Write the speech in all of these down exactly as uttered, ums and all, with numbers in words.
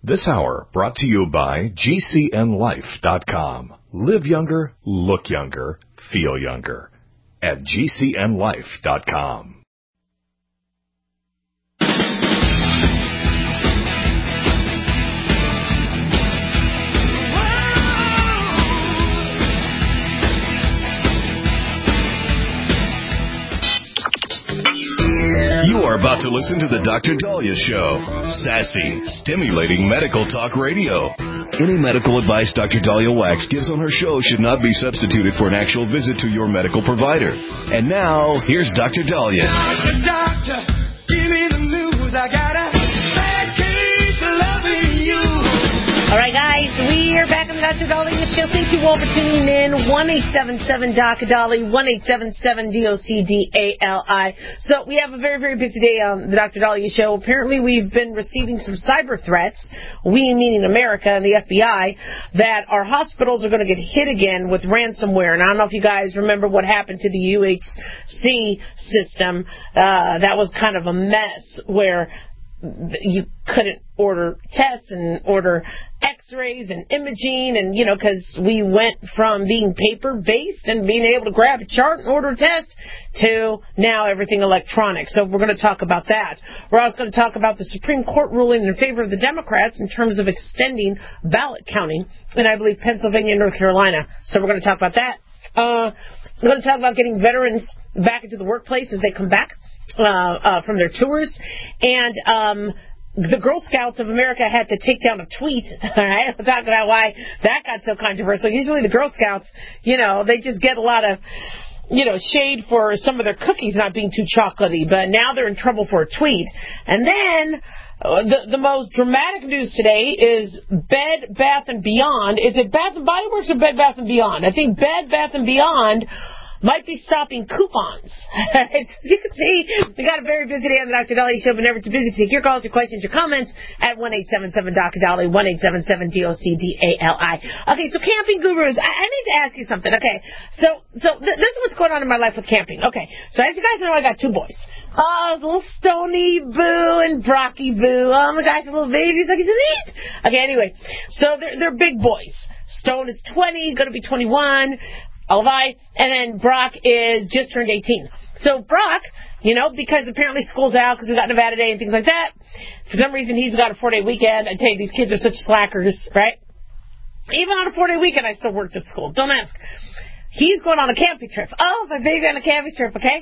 This hour brought to you by G C N life dot com. Live younger, look younger, feel younger at G C N life dot com. You are about to listen to the Doctor Dahlia Show. Sassy, stimulating medical talk radio. Any medical advice Doctor Dahlia Wax gives on her show should not be substituted for an actual visit to your medical provider. And now, here's Doctor Dahlia. Doctor, doctor, give me the news. I got a bad case of loving you. All right, guys, we are back on the Doctor Dahlia Show. Thank you all for tuning in. one eight seven seven D O C Dahlia, one eight seven seven D O C D A L I. So we have a very, very busy day on the Doctor Dahlia Show. Apparently, we've been receiving some cyber threats, we meaning America and the F B I, that our hospitals are going to get hit again with ransomware. And I don't know if you guys remember what happened to the U H C system. Uh, that was kind of a mess where you couldn't order tests and order x-rays and imaging, and, you know, because we went from being paper-based and being able to grab a chart and order a test to now everything electronic. So we're going to talk about that. We're also going to talk about the Supreme Court ruling in favor of the Democrats in terms of extending ballot counting in, I believe, Pennsylvania and North Carolina. So we're going to talk about that. Uh, we're going to talk about getting veterans back into the workplace as they come back Uh, uh, from their tours, and um, the Girl Scouts of America had to take down a tweet. All right, we'll talk about why that got so controversial. Usually the Girl Scouts, you know, they just get a lot of, you know, shade for some of their cookies not being too chocolatey, but now they're in trouble for a tweet. And then uh, the the most dramatic news today is Bed Bath and Beyond. Is it Bath and Body Works or Bed Bath and Beyond? I think Bed Bath and Beyond might be stopping coupons. As you can see, we got a very busy day on the Doctor Dahlia Show, but never too busy to take your calls, your questions, your comments at one eight seven seven D O C Dahlia, one eight seven seven D O C D A L I. Okay, so camping gurus, I, I need to ask you something. Okay, so so th- this is what's going on in my life with camping. Okay, so as you guys know, I got two boys. Oh, little Stony Boo and Brocky Boo. Oh my gosh, little babies, like he's neat. Okay, anyway, so they're they're big boys. Stone is twenty, he's going to be twenty-one. Levi, and then Brock is just turned eighteen. So Brock, you know, because apparently school's out because we got Nevada Day and things like that, for some reason he's got a four-day weekend. I tell you, these kids are such slackers, right? Even on a four-day weekend, I still worked at school. Don't ask. He's going on a camping trip. Oh, my baby on a camping trip, okay?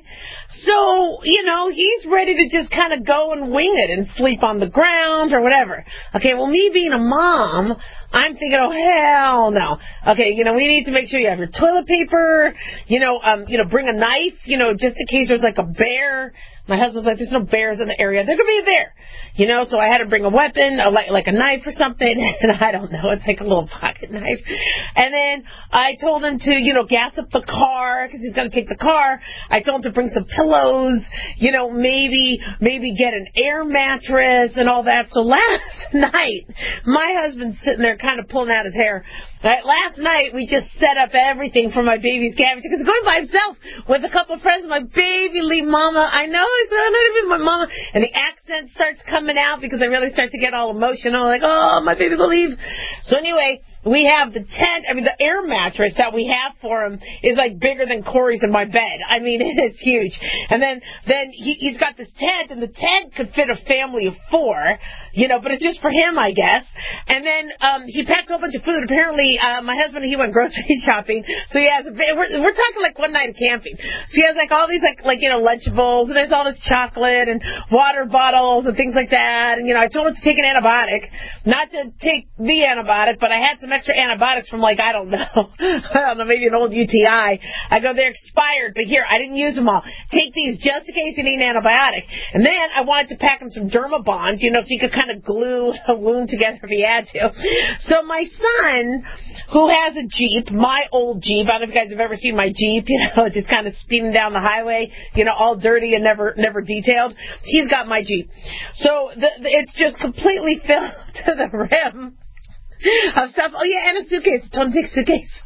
So, you know, he's ready to just kind of go and wing it and sleep on the ground or whatever. Okay, well, me being a mom, I'm thinking, oh, hell no. Okay, you know, we need to make sure you have your toilet paper, you know, um, you know, bring a knife, you know, just in case there's like a bear. My husband's like, there's no bears in the area. There could be a bear. You know, so I had to bring a weapon, a, like, like a knife or something. And I don't know, it's like a little pocket knife. And then I told him to, you know, gas up the car because he's going to take the car. I told him to bring some pillows, you know, maybe, maybe get an air mattress and all that. So last night, my husband's sitting there kind of pulling out his hair. Right? Last night, we just set up everything for my baby's camping because he's going by himself with a couple of friends. My baby, leave mama. I know it's not my mama. And the accent starts coming out because I really start to get all emotional. Like, oh, my baby will leave. So anyway, we have the tent. I mean, the air mattress that we have for him is like bigger than Corey's in my bed. I mean, it is huge. And then, then he, he's got this tent, and the tent could fit a family of four, you know, but it's just for him, I guess. And then um, he packed a whole bunch of food. Apparently, uh, my husband, he went grocery shopping, so he has a big, we're, we're talking like one night of camping. So he has like all these like, like, you know, Lunchables, and there's all this chocolate and water bottles and things like that. And, you know, I told him to take an antibiotic, not to take the antibiotic, but I had some extra antibiotics from like, I don't know, I don't know, maybe an old U T I. I go, they're expired, but here, I didn't use them all. Take these just in case you need an antibiotic. And then I wanted to pack him some Dermabond, you know, so you could kind of glue a wound together if he had to. So my son, who has a Jeep, my old Jeep, I don't know if you guys have ever seen my Jeep, you know, just kind of speeding down the highway, you know, all dirty and never never detailed. He's got my Jeep. So the, the, it's just completely filled to the rim of stuff. Oh, yeah, and a suitcase. Don't take a suitcase.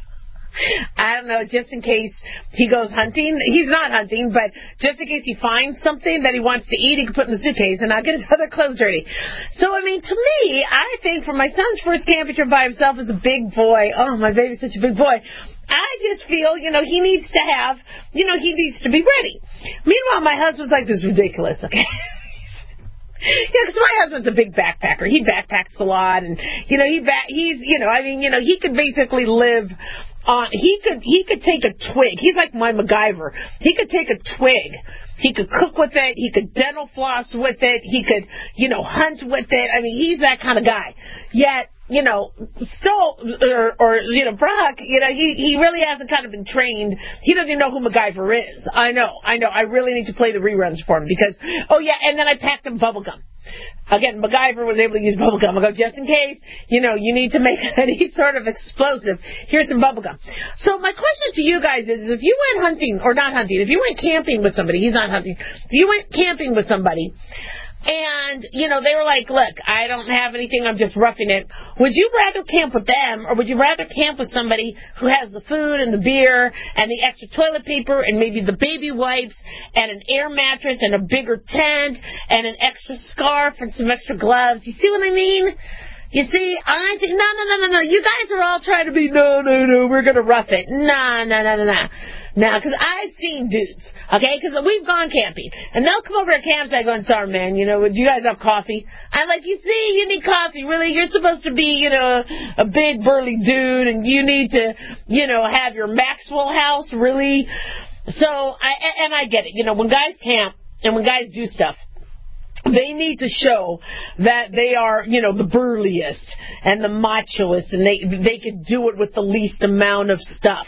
I don't know, just in case he goes hunting. He's not hunting, but just in case he finds something that he wants to eat, he can put in the suitcase and not get his other clothes dirty. So, I mean, to me, I think for my son's first camping trip by himself as a big boy, oh, my baby's such a big boy, I just feel, you know, he needs to have, you know, he needs to be ready. Meanwhile, my husband's like, this is ridiculous, okay? Yeah, because my husband's a big backpacker. He backpacks a lot, and, you know, he back, he's, you know, I mean, you know, he could basically live on, he could, he could take a twig. He's like my MacGyver. He could take a twig. He could cook with it. He could dental floss with it. He could, you know, hunt with it. I mean, he's that kind of guy. Yet, you know, Stoll, or, or, you know, Brock, you know, he, he really hasn't kind of been trained. He doesn't even know who MacGyver is. I know, I know. I really need to play the reruns for him because, oh yeah, and then I packed him bubble gum. Again, MacGyver was able to use bubble gum. I go, just in case, you know, you need to make any sort of explosive, here's some bubble gum. So my question to you guys is, if you went hunting, or not hunting, if you went camping with somebody, he's not hunting, if you went camping with somebody, and, you know, they were like, look, I don't have anything, I'm just roughing it. Would you rather camp with them, or would you rather camp with somebody who has the food and the beer and the extra toilet paper and maybe the baby wipes and an air mattress and a bigger tent and an extra scarf and some extra gloves? You see what I mean? You see, I think, no, no, no, no, no. You guys are all trying to be, no, no, no, we're going to rough it. No, no, no, no, no. Now, because I've seen dudes, okay, because we've gone camping, and they'll come over to campsite going, sorry, man, you know, do you guys have coffee? I'm like, you see, you need coffee, really? You're supposed to be, you know, a big, burly dude, and you need to, you know, have your Maxwell house, really? So, I and I get it. You know, when guys camp and when guys do stuff, they need to show that they are, you know, the burliest and the machoest, and they they can do it with the least amount of stuff.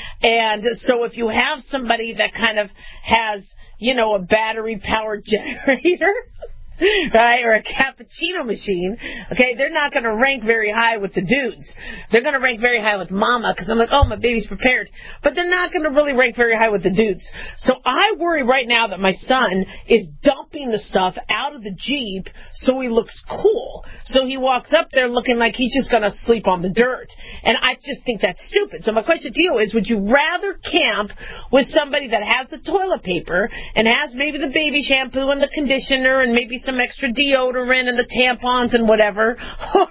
And so if you have somebody that kind of has, you know, a battery-powered generator, right, or a cappuccino machine, okay, they're not going to rank very high with the dudes. They're going to rank very high with mama, because I'm like, oh, my baby's prepared. But they're not going to really rank very high with the dudes. So I worry right now that my son is dumping the stuff out of the Jeep so he looks cool. So he walks up there looking like he's just going to sleep on the dirt. And I just think that's stupid. So my question to you is, would you rather camp with somebody that has the toilet paper and has maybe the baby shampoo and the conditioner and maybe some extra deodorant and the tampons and whatever, or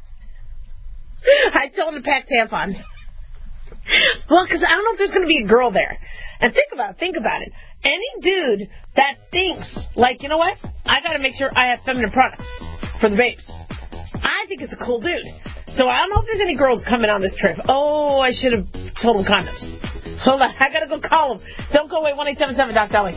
I told him to pack tampons. Well, because I don't know if there's going to be a girl there. And think about it, think about it. Any dude that thinks, like, you know what, I got to make sure I have feminine products for the babes, I think it's a cool dude. So I don't know if there's any girls coming on this trip. Oh, I should have told them condoms. Hold on, I got to go call them. Don't go away, one eight seven seven, Doc Dolly.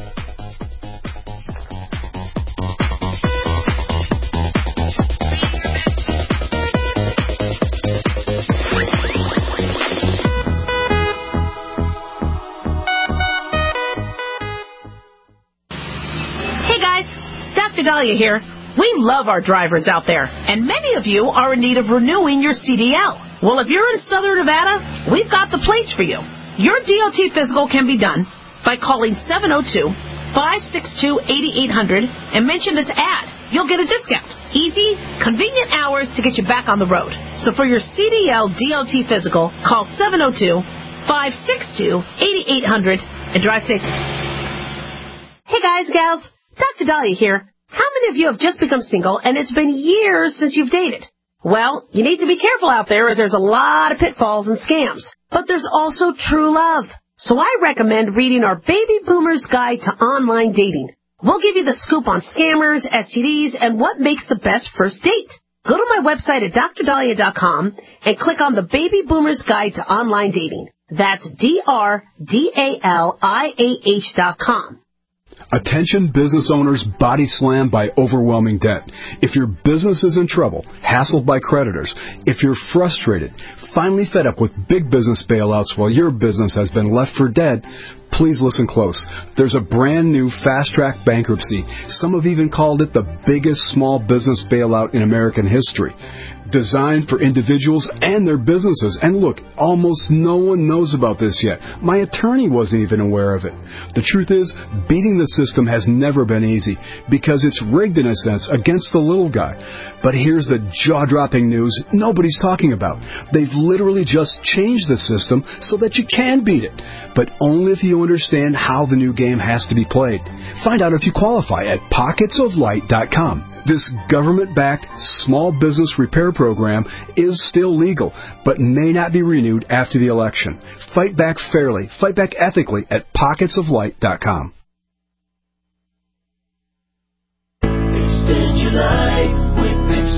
Doctor Dahlia here. We love our drivers out there, and many of you are in need of renewing your C D L. Well, if you're in Southern Nevada, we've got the place for you. Your D O T physical can be done by calling seven oh two, five six two, eight eight hundred and mention this ad. You'll get a discount. Easy, convenient hours to get you back on the road. So for your C D L D O T physical, call seven oh two, five six two, eight eight hundred and drive safe. Hey guys, gals, Doctor Dahlia here. How many of you have just become single and it's been years since you've dated? Well, you need to be careful out there as there's a lot of pitfalls and scams. But there's also true love. So I recommend reading our Baby Boomer's Guide to Online Dating. We'll give you the scoop on scammers, S T Ds, and what makes the best first date. Go to my website at dr dahlia dot com and click on the Baby Boomer's Guide to Online Dating. That's D R D A L I A H dot com. Attention business owners body slammed by overwhelming debt. If your business is in trouble, hassled by creditors, if you're frustrated, finally fed up with big business bailouts while your business has been left for dead, please listen close. There's a brand new fast-track bankruptcy. Some have even called it the biggest small business bailout in American history. designed for individuals and their businesses. And look, almost no one knows about this yet. My attorney wasn't even aware of it. The truth is, beating the system has never been easy because it's rigged in a sense against the little guy. But here's the jaw-dropping news nobody's talking about. They've literally just changed the system so that you can beat it, but only if you understand how the new game has to be played. Find out if you qualify at pockets of light dot com. This government-backed small business repair program is still legal, but may not be renewed after the election. Fight back fairly, fight back ethically at pockets of light dot com. Extend your life with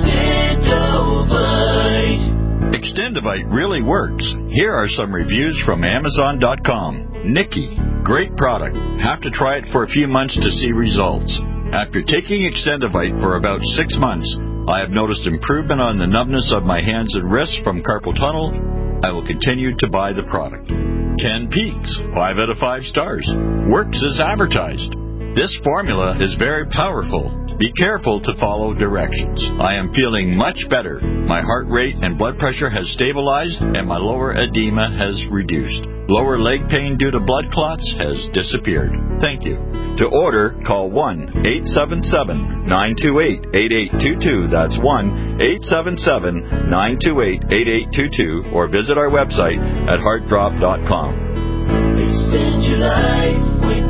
Extendovite. Extendovite really works. Here are some reviews from Amazon dot com. Nikki, great product. Have to try it for a few months to see results. After taking Extendovite for about six months, I have noticed improvement on the numbness of my hands and wrists from carpal tunnel. I will continue to buy the product. Ken Peaks, five out of five stars. Works as advertised. This formula is very powerful. Be careful to follow directions. I am feeling much better. My heart rate and blood pressure has stabilized, and my lower edema has reduced. Lower leg pain due to blood clots has disappeared. Thank you. To order, call one eight seven seven, nine two eight, eight eight two two. That's one eight seven seven, nine two eight, eight eight two two, or visit our website at heart drop dot com. Extend your life with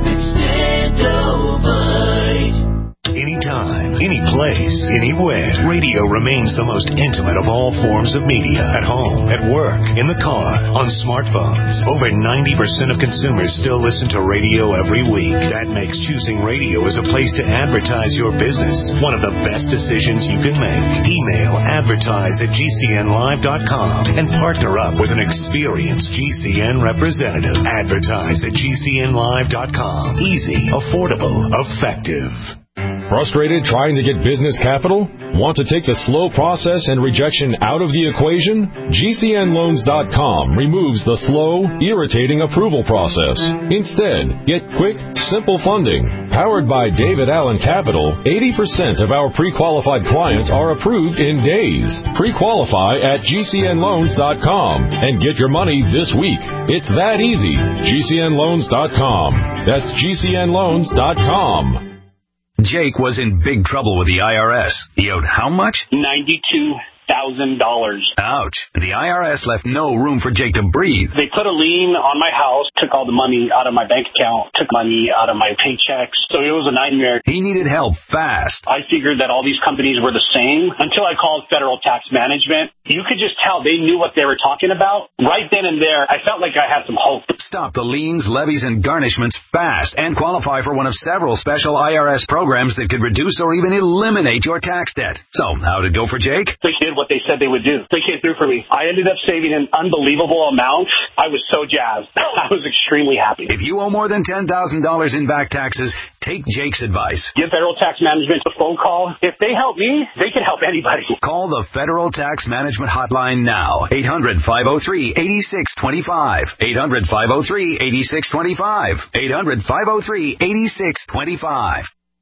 Extendovite. Anytime, any place, anywhere, radio remains the most intimate of all forms of media. At home, at work, in the car, on smartphones. Over ninety percent of consumers still listen to radio every week. That makes choosing radio as a place to advertise your business one of the best decisions you can make. Email advertise at G C N live dot com and partner up with an experienced G C N representative. Advertise at G C N live dot com. Easy, affordable, effective. Frustrated trying to get business capital? Want to take the slow process and rejection out of the equation? G C N loans dot com removes the slow, irritating approval process. Instead, get quick, simple funding. Powered by David Allen Capital, eighty percent of our pre-qualified clients are approved in days. Pre-qualify at G C N loans dot com and get your money this week. It's that easy. G C N loans dot com. That's G C N loans dot com. Jake was in big trouble with the I R S. He owed how much? ninety-two thousand dollars. Ouch. The I R S left no room for Jake to breathe. They put a lien on my house, took all the money out of my bank account, took money out of my paychecks. So it was a nightmare. He needed help fast. I figured that all these companies were the same until I called Federal Tax Management. You could just tell they knew what they were talking about. Right then and there, I felt like I had some hope. Stop the liens, levies, and garnishments fast and qualify for one of several special I R S programs that could reduce or even eliminate your tax debt. So, how'd it go for Jake? They did what they said they would do. They came through for me. I ended up saving an unbelievable amount. I was so jazzed. I was extremely happy. If you owe more than ten thousand dollars in back taxes, take Jake's advice. Give Federal Tax Management a phone call. If they help me, they can help anybody. Call the Federal Tax Management Hotline now. eight hundred, five oh three, eight six two five. eight hundred, five oh three, eight six two five. eight hundred, five oh three, eight six two five.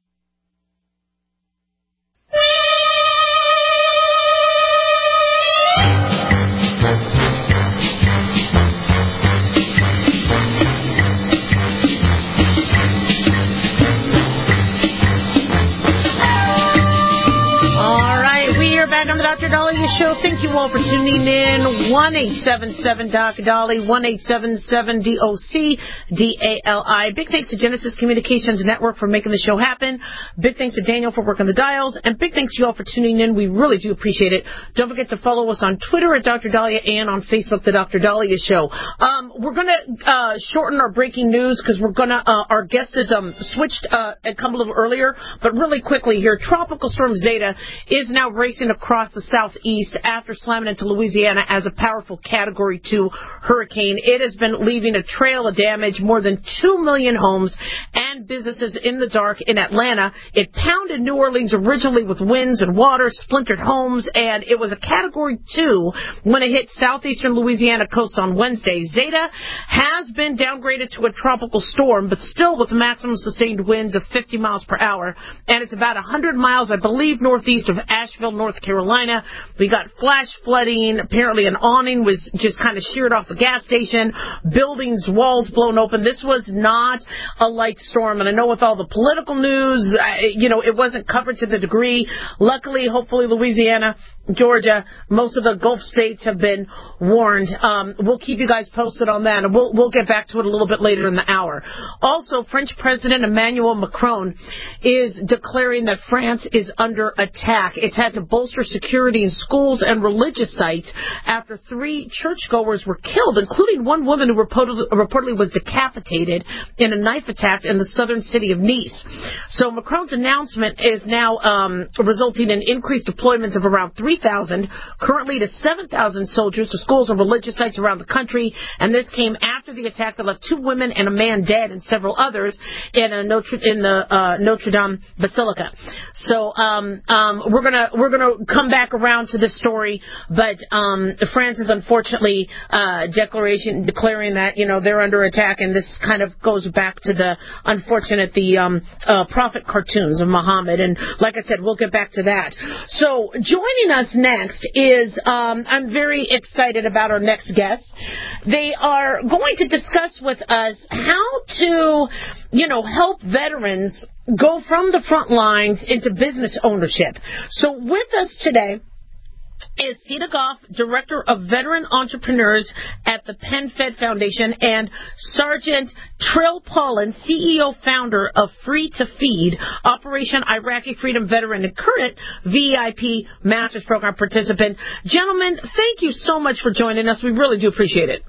Back on the Doctor Dahlia Show. Thank you all for tuning in. one eight seven seven D O C D A L I, one eight seven seven D O C D A L I. Big thanks to Genesis Communications Network for making the show happen. Big thanks to Daniel for working the dials. And big thanks to you all for tuning in. We really do appreciate it. Don't forget to follow us on Twitter at Doctor Dahlia and on Facebook, The Doctor Dahlia Show. Um, we're going to uh, shorten our breaking news because we're going to, uh, our guest is um, switched uh, and come a little earlier. But really quickly here, Tropical Storm Zeta is now racing across the southeast after slamming into Louisiana as a powerful Category two hurricane. It has been leaving a trail of damage, more than two million homes and businesses in the dark in Atlanta. It pounded New Orleans originally with winds and water, splintered homes, and it was a Category two when it hit southeastern Louisiana coast on Wednesday. Zeta has been downgraded to a tropical storm, but still with maximum sustained winds of fifty miles per hour, and it's about one hundred miles, I believe, northeast of Asheville, North Carolina. We We got flash flooding. Apparently an awning was just kind of sheared off the gas station. Buildings, walls blown open. This was not a light storm. And I know with all the political news, uh, you know, it wasn't covered to the degree. Luckily, hopefully, Louisiana, Georgia, most of the Gulf states have been warned. Um, we'll keep you guys posted on that, and we'll, we'll get back to it a little bit later in the hour. Also, French President Emmanuel Macron is declaring that France is under attack. It's had to bolster security in schools and religious sites after three churchgoers were killed, including one woman who reportedly, reportedly was decapitated in a knife attack in the southern city of Nice. So Macron's announcement is now um, resulting in increased deployments of around three thousand, currently to seven thousand soldiers to schools and religious sites around the country. And this came after the attack that left two women and a man dead and several others in a Notre, in the uh, Notre Dame Basilica. So um, um, we're gonna we're gonna come back around to this story, but um, France is unfortunately uh, declaration declaring that you know they're under attack, and this kind of goes back to the unfortunate the um, uh, prophet cartoons of Muhammad. And like I said, we'll get back to that. So joining us next is, um, I'm very excited about our next guest. They are going to discuss with us how to, you know, help veterans go from the front lines into business ownership. So with us today is Sita Goff, Director of Veteran Entrepreneurs at the PenFed Foundation, and Sergeant Trill Paulin, C E O founder of Free to Feed, Operation Iraqi Freedom Veteran and current V I P Master's Program participant. Gentlemen, thank you so much for joining us. We really do appreciate it.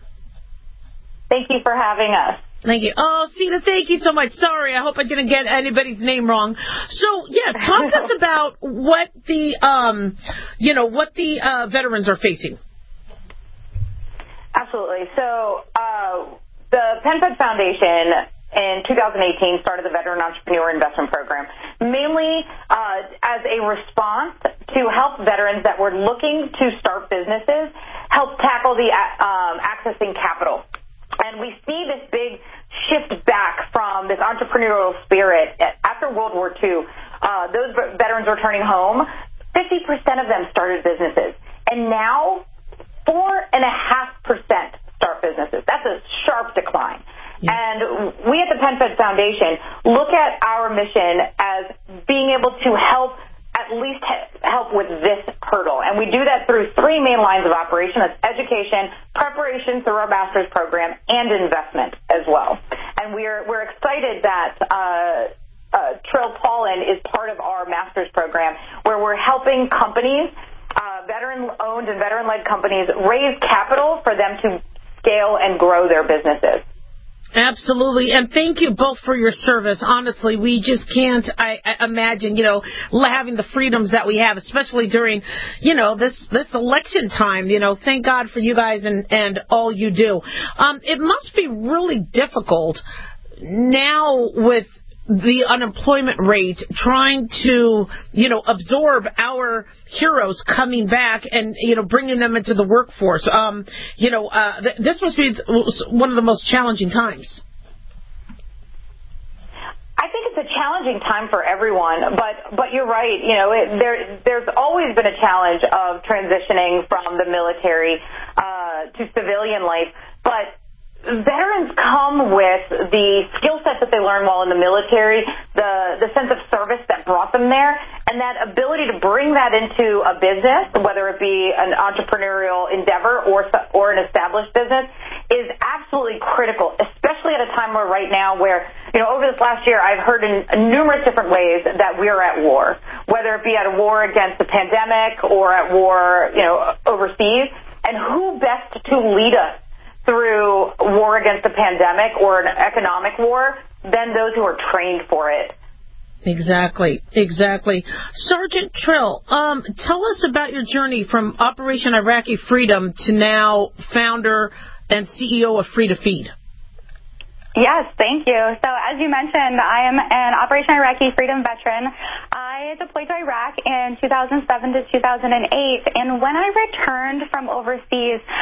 Thank you for having us. Thank you. Oh, Sita, thank you so much. Sorry, I hope I didn't get anybody's name wrong. So, yes, talk to us about what the, um, you know, what the uh, veterans are facing. Absolutely. So, uh, the PenFed Foundation in two thousand eighteen started the Veteran Entrepreneur Investment Program, mainly uh, as a response to help veterans that were looking to start businesses, help tackle the um, accessing capital. And we see this big shift back from this entrepreneurial spirit. After World War Two, uh, those veterans returning home, fifty percent of them started businesses. And now, four point five percent start businesses. That's a sharp decline. Yeah. And we at the PenFed Foundation look at our mission as being able to help at least help with this hurdle. And we do that through three main lines of operation. That's education, preparation through our master's program, and investment as well. And we're we're excited that uh, uh, Trill Paulin is part of our master's program, where we're helping companies, uh, veteran-owned and veteran-led companies, raise capital for them to scale and grow their businesses. Absolutely, and thank you both for your service. Honestly, we just can't I, I imagine, you know, having the freedoms that we have, especially during, you know, this this election time. You know, thank God for you guys and, and all you do. Um, it must be really difficult now with the unemployment rate, trying to, you know, absorb our heroes coming back and, you know, bringing them into the workforce. Um, you know, uh, th- this must be one of the most challenging times. I think it's a challenging time for everyone, but but you're right. You know, it, there there's always been a challenge of transitioning from the military uh, to civilian life, but veterans come with the skill set that they learned while in the military, the the sense of service that brought them there, and that ability to bring that into a business, whether it be an entrepreneurial endeavor or or an established business, is absolutely critical, especially at a time where right now where, you know, over this last year, I've heard in numerous different ways that we're at war, whether it be at a war against the pandemic or at war, you know, overseas, and who best to lead us through war against the pandemic or an economic war than those who are trained for it. Exactly, exactly. Sergeant Trill, um, tell us about your journey from Operation Iraqi Freedom to now founder and C E O of Free to Feed. Yes, thank you. So as you mentioned, I am an Operation Iraqi Freedom veteran. I deployed to Iraq in two thousand seven to two thousand eight, and when I returned from overseas, I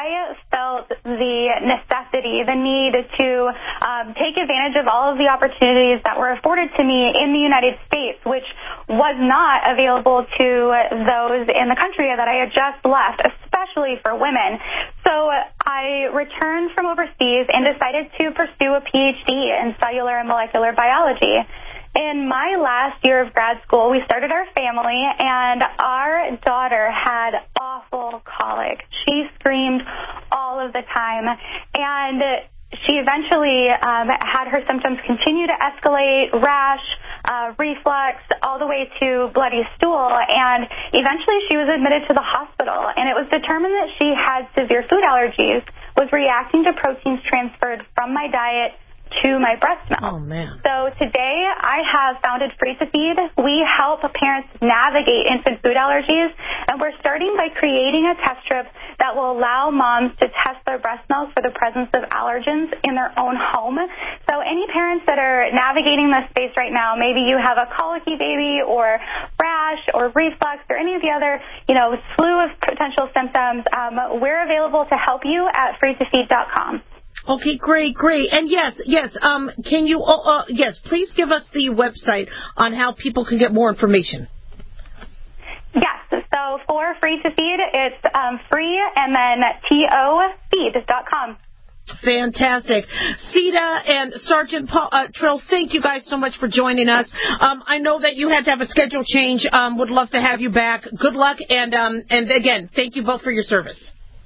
I felt the necessity, the need to um, take advantage of all of the opportunities that were afforded to me in the United States, which was not available to those in the country that I had just left, especially for women. So I returned from overseas and decided to pursue a P H D in cellular and molecular biology. In my last year of grad school, we started our family, and our daughter had awful colic. She screamed all of the time, and she eventually um, had her symptoms continue to escalate, rash, uh, reflux, all the way to bloody stool, and eventually she was admitted to the hospital, and it was determined that she had severe food allergies, was reacting to proteins transferred from my diet to my breast milk. Oh, man. So today I have founded Free to Feed. We help parents navigate infant food allergies, and we're starting by creating a test strip that will allow moms to test their breast milk for the presence of allergens in their own home. So any parents that are navigating this space right now, maybe you have a colicky baby or rash or reflux or any of the other, you know, slew of potential symptoms, um, we're available to help you at free to feed dot com. Okay, great, great. And yes, yes, um, can you, uh, uh, yes, please give us the website on how people can get more information. Yes, so for Free to Feed, it's um, free and then T O feed dot com. Fantastic. Sita and Sergeant Paul, uh, Trill, thank you guys so much for joining us. Um, I know that you had to have a schedule change. Um, would love to have you back. Good luck, and um, and again, thank you both for your service.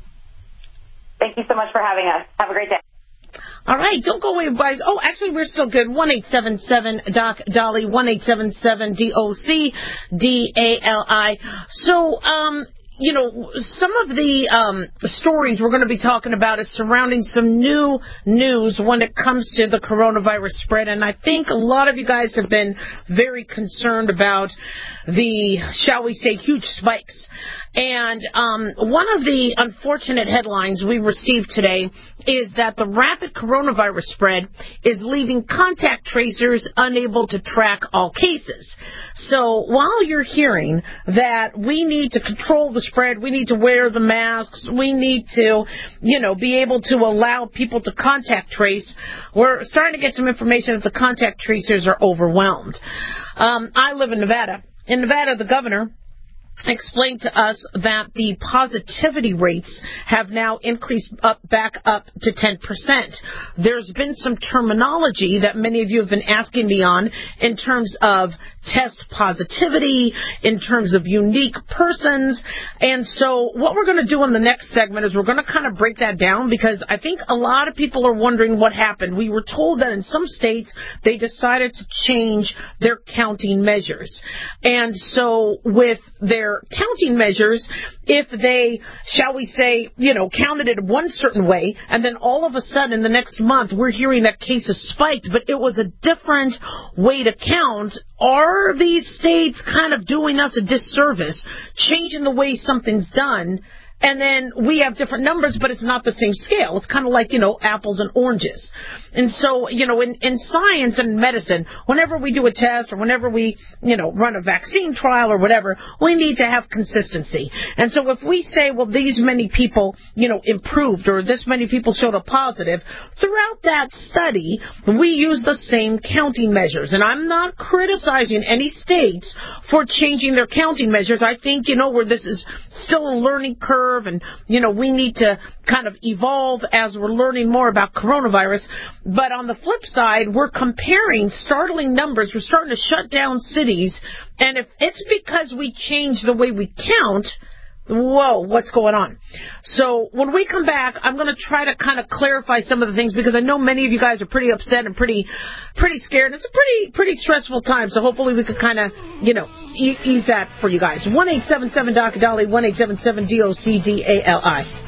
Thank you so much for having us. Have a great day. All right, don't go away, guys. Oh, actually, we're still good. one eight seven seven Doc Dolly, one eight seven seven D O C D A L I. So, um, you know, some of the um, stories we're going to be talking about is surrounding some new news when it comes to the coronavirus spread. And I think a lot of you guys have been very concerned about the, shall we say, huge spikes. And um, one of the unfortunate headlines we received today is that the rapid coronavirus spread is leaving contact tracers unable to track all cases. So while you're hearing that we need to control the spread, we need to wear the masks, we need to, you know, be able to allow people to contact trace, we're starting to get some information that the contact tracers are overwhelmed. Um, I live in Nevada. In Nevada, the governor explained to us that the positivity rates have now increased up back up to ten percent. There's been some terminology that many of you have been asking me on in terms of test positivity, in terms of unique persons. And so what we're going to do in the next segment is we're going to kind of break that down, because I think a lot of people are wondering what happened. We were told that in some states they decided to change their counting measures. And so with their counting measures, if they, shall we say, you know, counted it one certain way, and then all of a sudden in the next month we're hearing that cases spiked, but it was a different way to count, are these states kind of doing us a disservice, changing the way something's done? And then we have different numbers, but it's not the same scale. It's kind of like, you know, apples and oranges. And so, you know, in, in science and medicine, whenever we do a test or whenever we, you know, run a vaccine trial or whatever, we need to have consistency. And so if we say, well, these many people, you know, improved, or this many people showed a positive, throughout that study, we use the same counting measures. And I'm not criticizing any states for changing their counting measures. I think, you know, where this is still a learning curve, and, you know, we need to kind of evolve as we're learning more about coronavirus. But on the flip side, we're comparing startling numbers. We're starting to shut down cities. And if it's because we change the way we count, whoa, what's going on? So when we come back, I'm going to try to kind of clarify some of the things, because I know many of you guys are pretty upset and pretty pretty scared. It's a pretty pretty stressful time, so hopefully we can kind of, you know, e- ease that for you guys. one eight seven seven D O C Dolly, one eight seven seven D O C D A L I.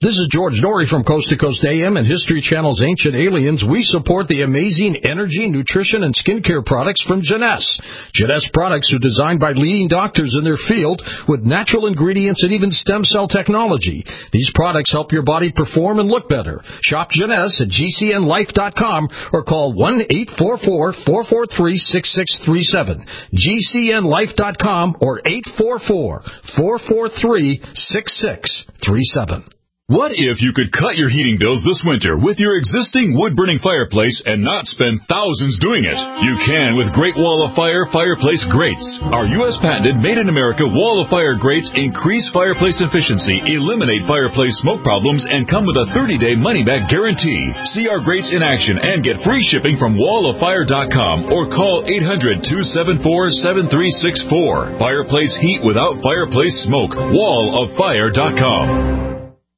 This is George Norrie from Coast to Coast A M and History Channel's Ancient Aliens. We support the amazing energy, nutrition, and skincare products from Jeunesse. Jeunesse products are designed by leading doctors in their field with natural ingredients and even stem cell technology. These products help your body perform and look better. Shop Jeunesse at G C N life dot com or call one eight four four, four four three, six six three seven. G C N life dot com or eight four four, four four three, six six three seven. What if you could cut your heating bills this winter with your existing wood-burning fireplace and not spend thousands doing it? You can with Great Wall of Fire fireplace grates. Our U S patented made-in-America Wall of Fire grates increase fireplace efficiency, eliminate fireplace smoke problems, and come with a thirty-day money-back guarantee. See our grates in action and get free shipping from wall of fire dot com or call eight hundred, two seven four, seven three six four. Fireplace heat without fireplace smoke. wall of fire dot com.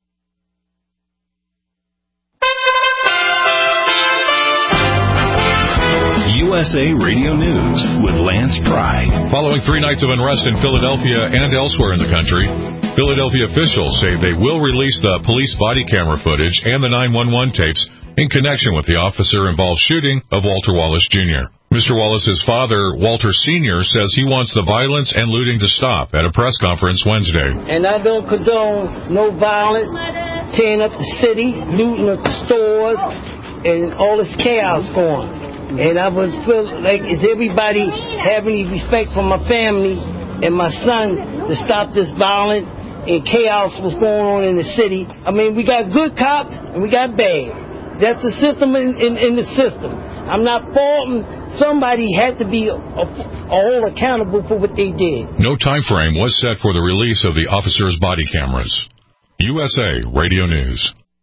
U S A Radio News with Lance Pride. Following three nights of unrest in Philadelphia and elsewhere in the country, Philadelphia officials say they will release the police body camera footage and the nine one one tapes in connection with the officer-involved shooting of Walter Wallace Junior Mister Wallace's father, Walter Senior, says he wants the violence and looting to stop at a press conference Wednesday. And I don't condone no violence, tearing up the city, looting up the stores, and all this chaos going. And I would feel like, is everybody have any respect for my family and my son to stop this violence and chaos what's going on in the city? I mean, we got good cops and we got bad. That's the system in, in, in the system. I'm not faulting. Somebody had to be all accountable for what they did. No time frame was set for the release of the officers' body cameras. U S A Radio News.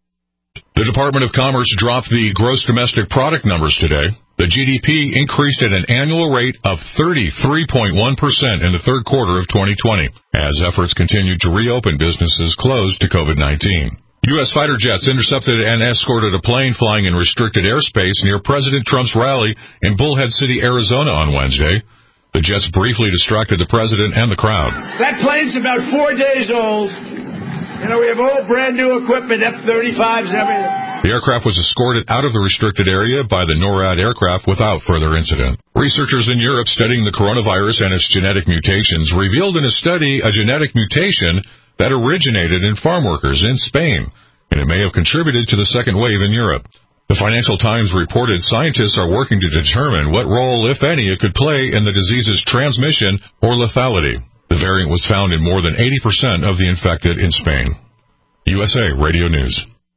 The Department of Commerce dropped the gross domestic product numbers today. The G D P increased at an annual rate of thirty-three point one percent in the third quarter of twenty twenty, as efforts continued to reopen businesses closed to COVID nineteen. U S fighter jets intercepted and escorted a plane flying in restricted airspace near President Trump's rally in Bullhead City, Arizona on Wednesday. The jets briefly distracted the president and the crowd. That plane's about four days old. You know, we have all brand new equipment, F thirty-fives and everything. The aircraft was escorted out of the restricted area by the NORAD aircraft without further incident. Researchers in Europe studying the coronavirus and its genetic mutations revealed in a study a genetic mutation that originated in farm workers in Spain, and it may have contributed to the second wave in Europe. The Financial Times reported scientists are working to determine what role, if any, it could play in the disease's transmission or lethality. The variant was found in more than eighty percent of the infected in Spain. U S A Radio News.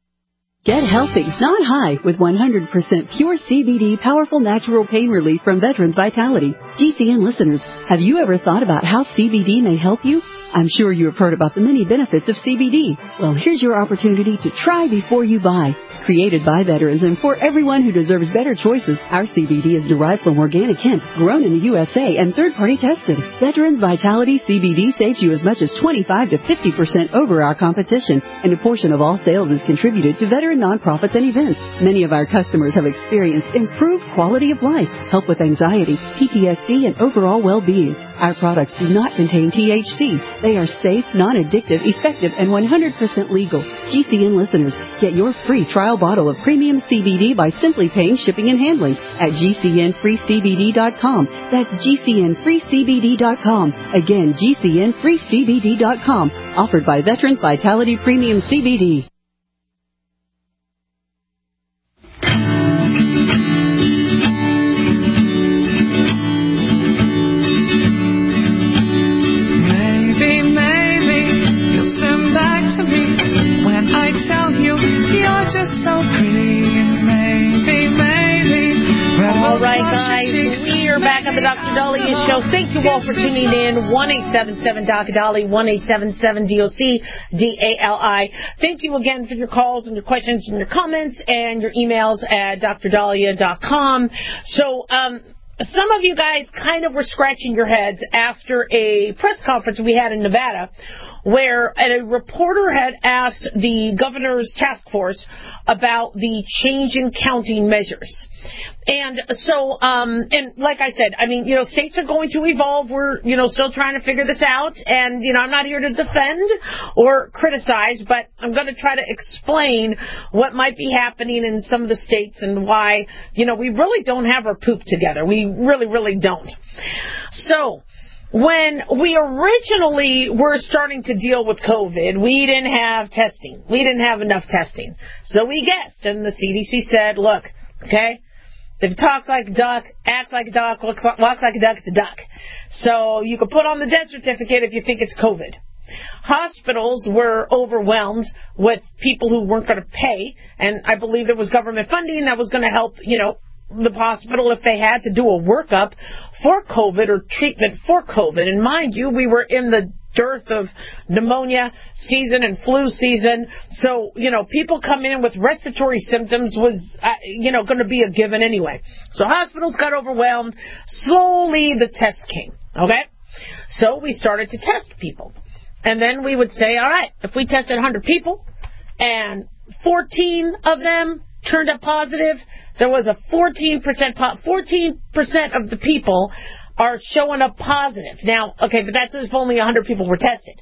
Get healthy, not high, with one hundred percent pure C B D powerful natural pain relief from Veterans Vitality. G C N listeners, have you ever thought about how C B D may help you? I'm sure you have heard about the many benefits of C B D. Well, here's your opportunity to try before you buy. Created by veterans and for everyone who deserves better choices, our C B D is derived from organic hemp, grown in the U S A and third-party tested. Veterans Vitality C B D saves you as much as twenty-five to fifty percent over our competition, and a portion of all sales is contributed to veteran nonprofits and events. Many of our customers have experienced improved quality of life, help with anxiety, P T S D, and overall well-being. Our products do not contain T H C. They are safe, non-addictive, effective, and one hundred percent legal. G C N listeners, get your free trial bottle of premium C B D by simply paying shipping and handling at G C N free C B D dot com. That's G C N free C B D dot com. Again, G C N free C B D dot com. Offered by Veterans Vitality Premium C B D. Just so pretty, maybe, maybe. All right, guys, we are back on the Doctor Daliah Show. Thank you all for tuning in. one eight seven seven D O C D A L I, one eight seven seven D O C D A L I. Thank you again for your calls and your questions and your comments and your emails at D R daliah dot com. So, um, some of you guys kind of were scratching your heads after a press conference we had in Nevada where a reporter had asked the governor's task force about the change in counting measures. And so, um, and like I said, I mean, you know, states are going to evolve. We're, you know, still trying to figure this out. And, you know, I'm not here to defend or criticize, but I'm going to try to explain what might be happening in some of the states and why, you know, we really don't have our poop together. We really, really don't. So, when we originally were starting to deal with COVID, we didn't have testing. We didn't have enough testing. So we guessed, and the C D C said, look, okay, if it talks like a duck, acts like a duck, walks like a duck, it's a duck. So you can put on the death certificate if you think it's COVID. Hospitals were overwhelmed with people who weren't going to pay, and I believe there was government funding that was going to help, you know, the hospital if they had to do a workup for COVID or treatment for COVID. And mind you, we were in the dearth of pneumonia season and flu season. So, you know, people coming in with respiratory symptoms was, uh, you know, going to be a given anyway. So hospitals got overwhelmed. Slowly the tests came. Okay? So we started to test people. And then we would say, all right, if we tested one hundred people and fourteen of them turned up positive, there was a fourteen percent, po- fourteen percent of the people are showing up positive. Now, okay, but that's if only one hundred people were tested.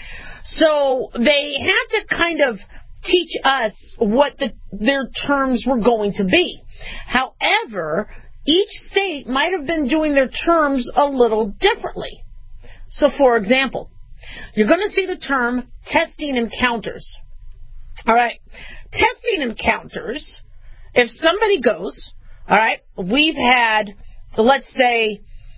So they had to kind of teach us what the, their terms were going to be. However, each state might have been doing their terms a little differently. So, for example, you're going to see the term testing encounters. All right, testing encounters, if somebody goes, all right, we've had, let's say,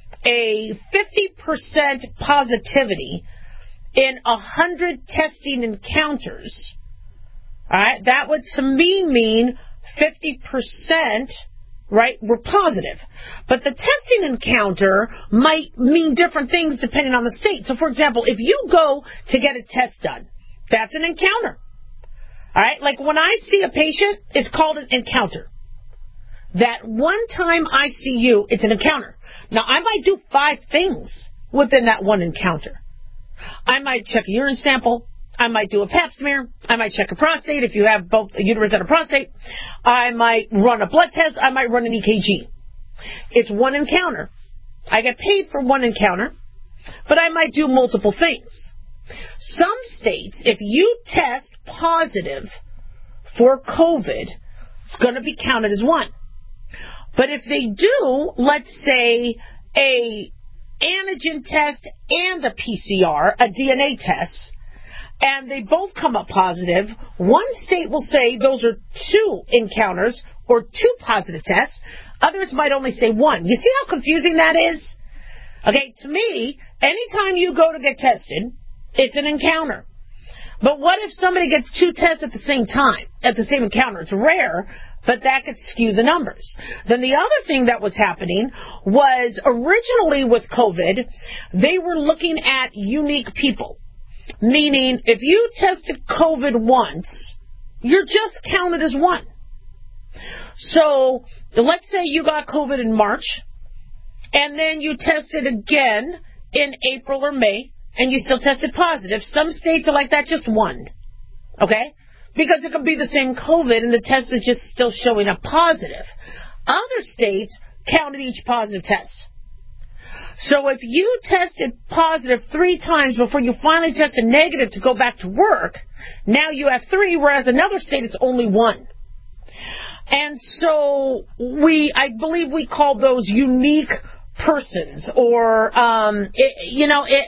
a fifty percent positivity in one hundred testing encounters, all right, that would to me mean fifty percent, right, were positive. But the testing encounter might mean different things depending on the state. So, for example, if you go to get a test done, that's an encounter. All right, like when I see a patient, it's called an encounter. That one time I see you, it's an encounter. Now, I might do five things within that one encounter. I might check a urine sample. I might do a pap smear. I might check a prostate if you have both a uterus and a prostate. I might run a blood test. I might run an E K G. It's one encounter. I get paid for one encounter, but I might do multiple things. Some states, if you test positive for COVID, it's going to be counted as one. But if they do, let's say, a antigen test and a P C R, a D N A test, and they both come up positive, one state will say those are two encounters or two positive tests. Others might only say one. You see how confusing that is? Okay, to me, anytime you go to get tested, it's an encounter. But what if somebody gets two tests at the same time, at the same encounter? It's rare, but that could skew the numbers. Then the other thing that was happening was originally with COVID, they were looking at unique people. Meaning, if you tested COVID once, you're just counted as one. So, let's say you got COVID in March, and then you tested again in April or May, and you still tested positive. Some states are like that, just one. Okay? Because it could be the same COVID, and the test is just still showing up positive. Other states counted each positive test. So if you tested positive three times before you finally tested negative to go back to work, now you have three, whereas another state it's only one. And so we, I believe we call those unique persons, or, um, it, you know, it,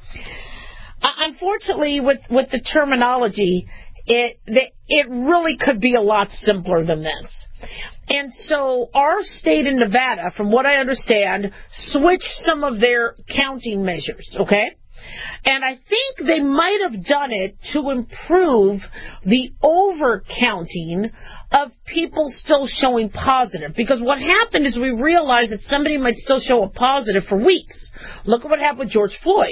unfortunately with, with the terminology, it, it really could be a lot simpler than this. And so our state in Nevada, from what I understand, switched some of their counting measures, okay? And I think they might have done it to improve the over-counting of people still showing positive. Because what happened is we realized that somebody might still show a positive for weeks. Look at what happened with George Floyd.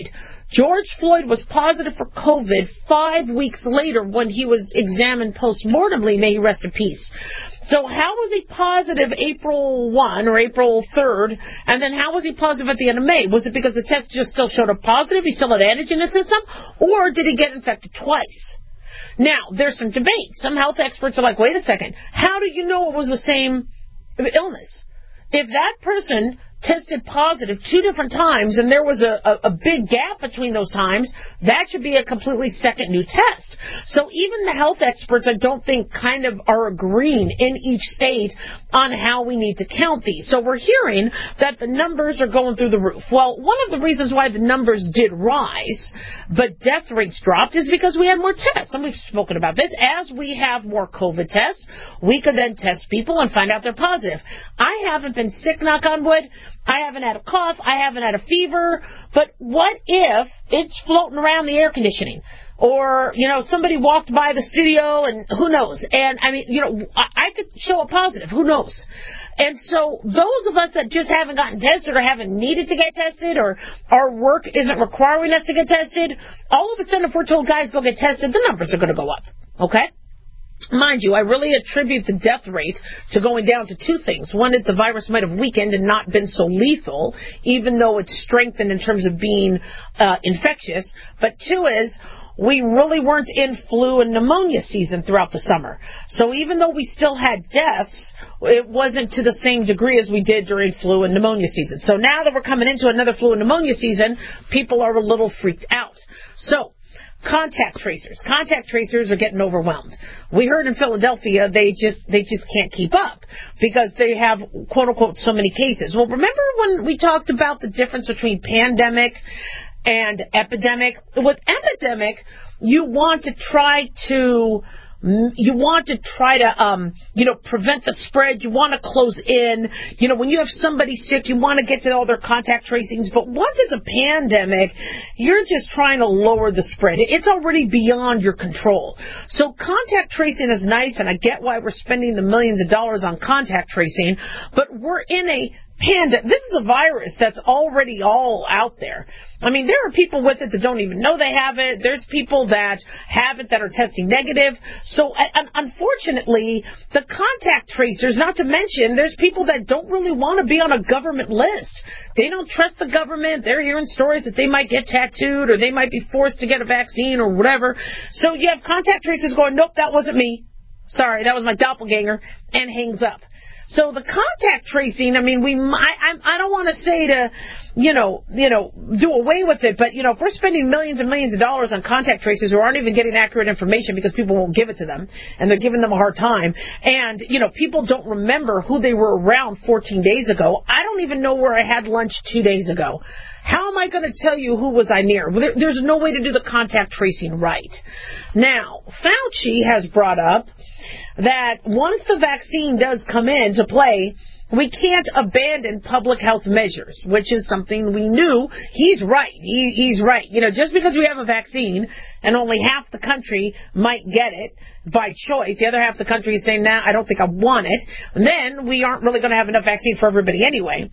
George Floyd was positive for COVID five weeks later when he was examined post-mortemly, may he rest in peace. So how was he positive April first or April third, and then how was he positive at the end of May? Was it because the test just still showed up positive, he still had antigen in his system, or did he get infected twice? Now, there's some debate. Some health experts are like, wait a second, how do you know it was the same illness? If that person tested positive two different times and there was a, a, a big gap between those times, that should be a completely second new test. So even the health experts, I don't think, kind of are agreeing in each state on how we need to count these. So we're hearing that the numbers are going through the roof. Well, one of the reasons why the numbers did rise, but death rates dropped, is because we had more tests. And we've spoken about this. As we have more COVID tests, we could then test people and find out they're positive. I haven't been sick, knock on wood. I haven't had a cough. I haven't had a fever. But what if it's floating around the air conditioning? Or, you know, somebody walked by the studio and who knows? And, I mean, you know, I, I could show a positive. Who knows? And so those of us that just haven't gotten tested or haven't needed to get tested or our work isn't requiring us to get tested, all of a sudden if we're told, guys, go get tested, the numbers are going to go up. Okay? Mind you, I really attribute the death rate to going down to two things. One is the virus might have weakened and not been so lethal, even though it's strengthened in terms of being uh, infectious. But two is we really weren't in flu and pneumonia season throughout the summer. So even though we still had deaths, it wasn't to the same degree as we did during flu and pneumonia season. So now that we're coming into another flu and pneumonia season, people are a little freaked out. So Contact tracers. Contact tracers are getting overwhelmed. We heard in Philadelphia they just they just can't keep up because they have, quote unquote, so many cases. Well, remember when we talked about the difference between pandemic and epidemic? With epidemic, you want to try to You want to try to, um, you know, prevent the spread. You want to close in. You know, when you have somebody sick, you want to get to all their contact tracings. But once it's a pandemic, you're just trying to lower the spread. It's already beyond your control. So contact tracing is nice, and I get why we're spending the millions of dollars on contact tracing. But we're in a Panda, this is a virus that's already all out there. I mean, there are people with it that don't even know they have it. There's people that have it that are testing negative. So, uh, unfortunately, the contact tracers, not to mention, there's people that don't really want to be on a government list. They don't trust the government. They're hearing stories that they might get tattooed or they might be forced to get a vaccine or whatever. So you have contact tracers going, nope, that wasn't me. Sorry, that was my doppelganger, and hangs up. So the contact tracing, I mean, we, I, I don't want to say to, you know, you know, do away with it, but, you know, if we're spending millions and millions of dollars on contact tracers who aren't even getting accurate information because people won't give it to them, and they're giving them a hard time, and, you know, people don't remember who they were around fourteen days ago. I don't even know where I had lunch two days ago. How am I going to tell you who was I near? There's no way to do the contact tracing right. Now, Fauci has brought up that once the vaccine does come into play, we can't abandon public health measures, which is something we knew. He's right. He, he's right. You know, just because we have a vaccine and only half the country might get it by choice, the other half of the country is saying, nah, I don't think I want it, and then we aren't really going to have enough vaccine for everybody anyway.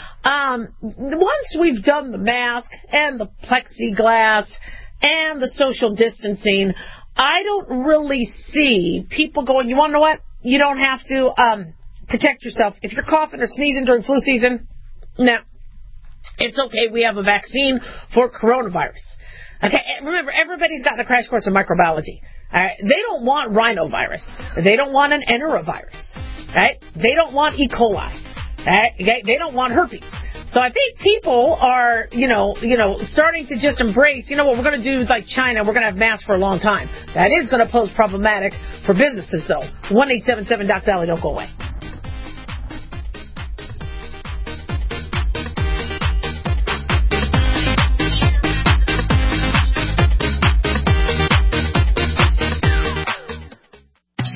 Um, once we've done the mask and the plexiglass and the social distancing, I don't really see people going, you want to know what? You don't have to um, protect yourself. If you're coughing or sneezing during flu season, no. It's okay. We have a vaccine for coronavirus. Okay, remember, everybody's gotten a crash course in microbiology. All right? They don't want rhinovirus. They don't want an enterovirus. Right? They don't want E. coli. Right? Okay? They don't want herpes. So I think people are, you know, you know, starting to just embrace, you know what, we're going to do like China, we're going to have masks for a long time. That is going to pose problematic for businesses, though. one eight seven seven Doc Dolly, don't go away. Silver has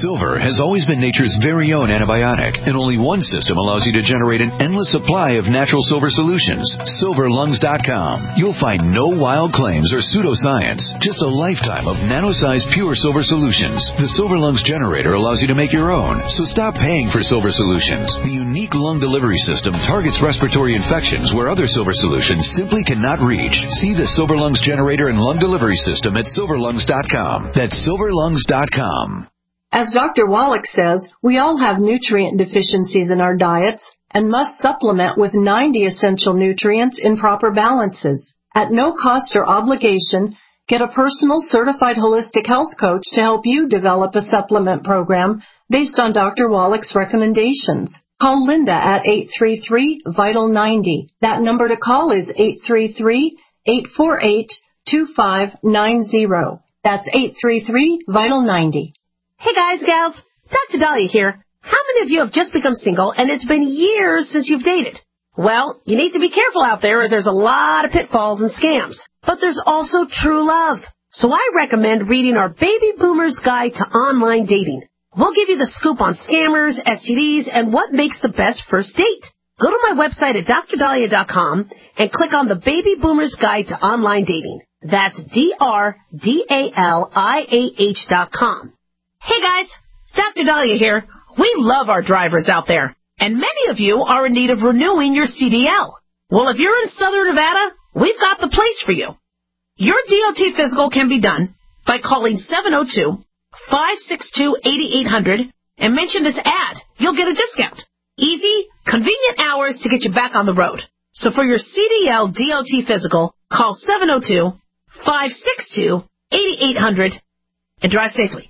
has always been nature's very own antibiotic, and only one system allows you to generate an endless supply of natural silver solutions. silver lungs dot com. You'll find no wild claims or pseudoscience, just a lifetime of nano-sized pure silver solutions. The Silver Lungs generator allows you to make your own, so stop paying for silver solutions. The unique lung delivery system targets respiratory infections where other silver solutions simply cannot reach. See the Silver Lungs generator and lung delivery system at silver lungs dot com. That's silver lungs dot com. As Doctor Wallach says, we all have nutrient deficiencies in our diets and must supplement with ninety essential nutrients in proper balances. At no cost or obligation, get a personal certified holistic health coach to help you develop a supplement program based on Doctor Wallach's recommendations. Call Linda at eight three three, vital ninety. That number to call is eight three three, eight four eight, two five nine zero. That's eight three three, vital ninety. Hey guys, gals, Doctor Dahlia here. How many of you have just become single and it's been years since you've dated? Well, you need to be careful out there as there's a lot of pitfalls and scams. But there's also true love. So I recommend reading our Baby Boomer's Guide to Online Dating. We'll give you the scoop on scammers, S T Ds, and what makes the best first date. Go to my website at dr dahlia dot com and click on the Baby Boomer's Guide to Online Dating. That's D R D A L I A H dot com. Hey guys, Doctor Dahlia here. We love our drivers out there, and many of you are in need of renewing your C D L. Well, if you're in Southern Nevada, we've got the place for you. Your D O T physical can be done by calling seven oh two, five six two, eight eight hundred and mention this ad. You'll get a discount. Easy, convenient hours to get you back on the road. So for your C D L D O T physical, call seven oh two, five six two, eight eight hundred and drive safely.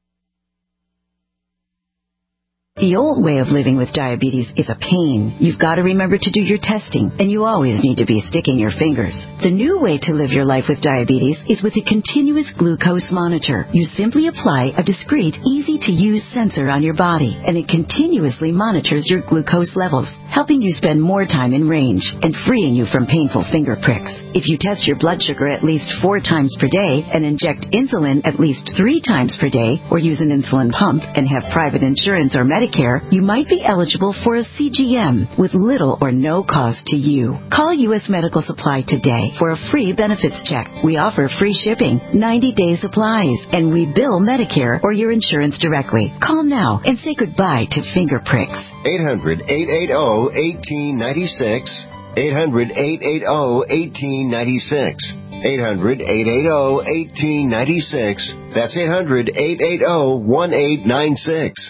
The old way of living with diabetes is a pain. You've got to remember to do your testing, and you always need to be sticking your fingers. The new way to live your life with diabetes is with a continuous glucose monitor. You simply apply a discreet, easy-to-use sensor on your body, and it continuously monitors your glucose levels, helping you spend more time in range and freeing you from painful finger pricks. If you test your blood sugar at least four times per day and inject insulin at least three times per day, or use an insulin pump and have private insurance or Medicare, you might be eligible for a C G M with little or no cost to you. Call U S Medical Supply today for a free benefits check. We offer free shipping, ninety-day supplies, and we bill Medicare or your insurance directly. Call now and say goodbye to finger pricks. eight hundred, eight eight zero, one eight nine six. eight hundred, eight eight zero, one eight nine six. eight hundred, eight eight zero, one eight nine six. That's eight hundred, eight eight zero, one eight nine six.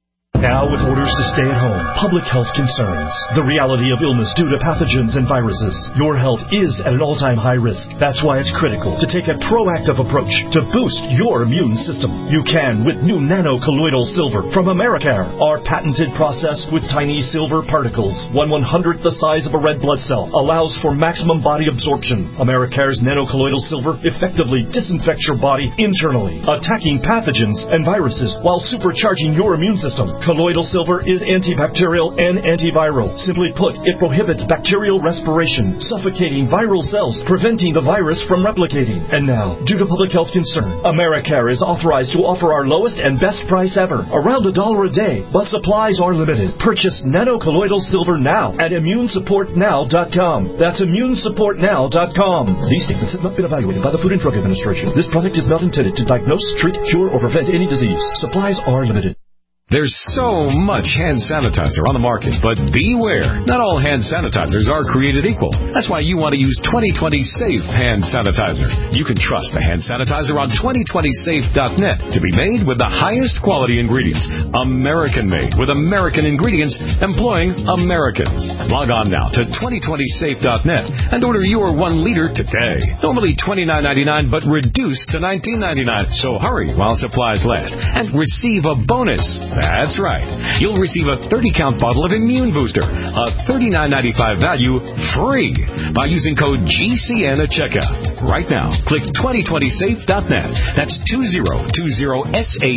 Now with orders to stay at home, public health concerns, the reality of illness due to pathogens and viruses. Your health is at an all-time high risk. That's why it's critical to take a proactive approach to boost your immune system. You can with new nano-colloidal silver from Americare. Our patented process with tiny silver particles, one one-hundredth the size of a red blood cell, allows for maximum body absorption. Americare's nano-colloidal silver effectively disinfects your body internally, attacking pathogens and viruses while supercharging your immune system. Colloidal silver is antibacterial and antiviral. Simply put, it prohibits bacterial respiration, suffocating viral cells, preventing the virus from replicating. And now, due to public health concern, Americare is authorized to offer our lowest and best price ever, around a dollar a day, but supplies are limited. Purchase nano-colloidal silver now at immune support now dot com. That's immune support now dot com. These statements have not been evaluated by the Food and Drug Administration. This product is not intended to diagnose, treat, cure, or prevent any disease. Supplies are limited. There's so much hand sanitizer on the market, but beware. Not all hand sanitizers are created equal. That's why you want to use twenty twenty Safe Hand Sanitizer. You can trust the hand sanitizer on twenty twenty safe dot net to be made with the highest quality ingredients. American-made with American ingredients employing Americans. Log on now to twenty twenty safe dot net and order your one liter today. Normally twenty-nine ninety-nine, but reduced to nineteen ninety-nine. So hurry while supplies last and receive a bonus. That's right. You'll receive a thirty count bottle of Immune Booster, a thirty-nine ninety-five value, free by using code G C N at checkout. Right now, click twenty twenty safe dot net. That's two zero two zero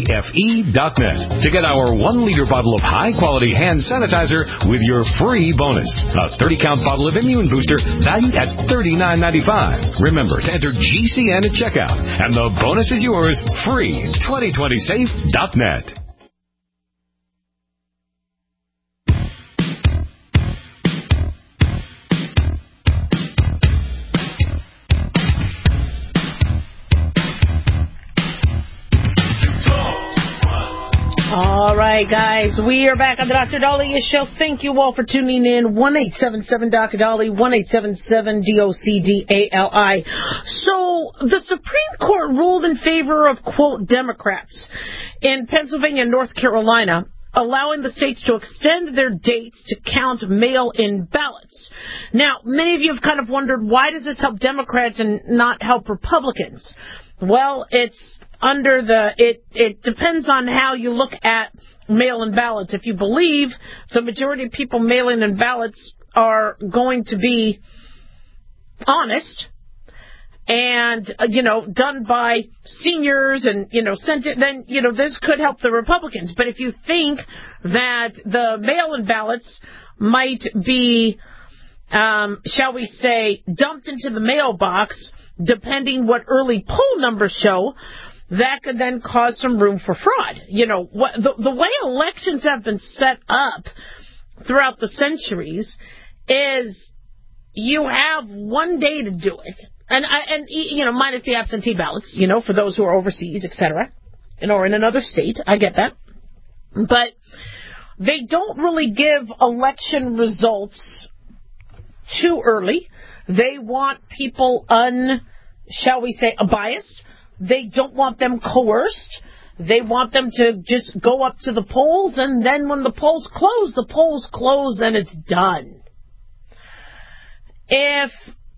safe dot net to get our one liter bottle of high-quality hand sanitizer with your free bonus. A thirty count bottle of Immune Booster valued at thirty-nine ninety-five. Remember to enter G C N at checkout, and the bonus is yours free. twenty twenty safe dot net. right, guys, we are back on the Doctor Daliah Show. Thank you all for tuning in. one eight seven seven Doctor Dolly, one eight seven seven D O C D A L I. So, the Supreme Court ruled in favor of, quote, Democrats in Pennsylvania and North Carolina, allowing the states to extend their dates to count mail-in ballots. Now, many of you have kind of wondered, why does this help Democrats and not help Republicans? Well, it's under the, it, it depends on how you look at mail-in ballots. If you believe the majority of people mailing in ballots are going to be honest and, uh, you know, done by seniors and, you know, sent it, then, you know, this could help the Republicans. But if you think that the mail-in ballots might be, um, shall we say, dumped into the mailbox, depending what early poll numbers show, that could then cause some room for fraud. You know, what, the, the way elections have been set up throughout the centuries is you have one day to do it. And, and you know, minus the absentee ballots, you know, for those who are overseas, et cetera, or in another state. I get that. But they don't really give election results too early. They want people un, shall we say, biased. They don't want them coerced. They want them to just go up to the polls, and then when the polls close, the polls close and it's done. If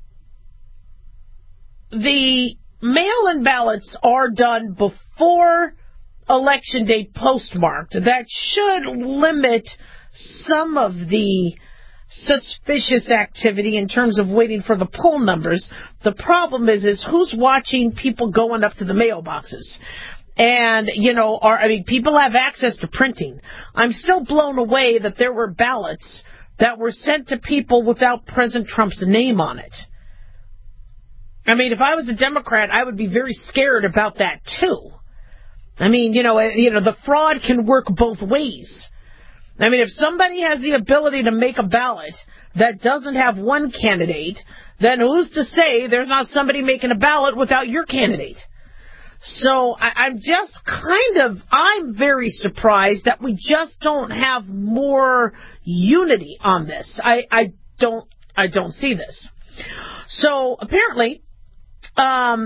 the mail-in ballots are done before Election Day postmarked, that should limit some of the suspicious activity in terms of waiting for the poll numbers. The problem is, is who's watching people going up to the mailboxes? And, you know, are, I mean, people have access to printing. I'm still blown away that there were ballots that were sent to people without President Trump's name on it. I mean, if I was a Democrat, I would be very scared about that, too. I mean, you know, you know, the fraud can work both ways. I mean, if somebody has the ability to make a ballot that doesn't have one candidate, then who's to say there's not somebody making a ballot without your candidate? So I, I'm just kind of, I'm very surprised that we just don't have more unity on this. I, I don't, I don't see this. So apparently, um,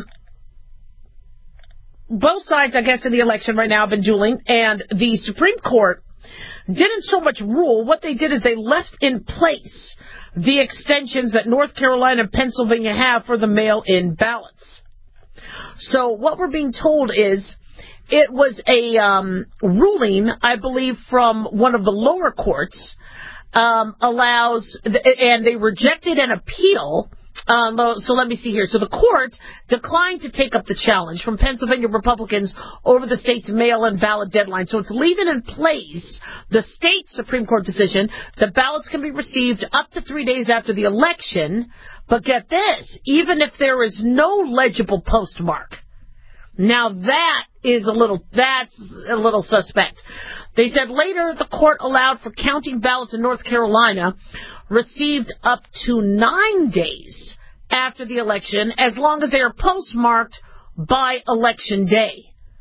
both sides, I guess, in the election right now have been dueling, and the Supreme Court didn't so much rule. What they did is they left in place the extensions that North Carolina and Pennsylvania have for the mail-in ballots. So what we're being told is it was a um, ruling, I believe, from one of the lower courts, um, allows, and they rejected an appeal. Um, so let me see here. So the court declined to take up the challenge from Pennsylvania Republicans over the state's mail-in ballot deadline. So it's leaving in place the state Supreme Court decision that ballots can be received up to three days after the election. But get this, even if there is no legible postmark. Now that is a little, that's a little suspect. They said later the court allowed for counting ballots in North Carolina received up to nine days after the election, as long as they are postmarked by Election Day.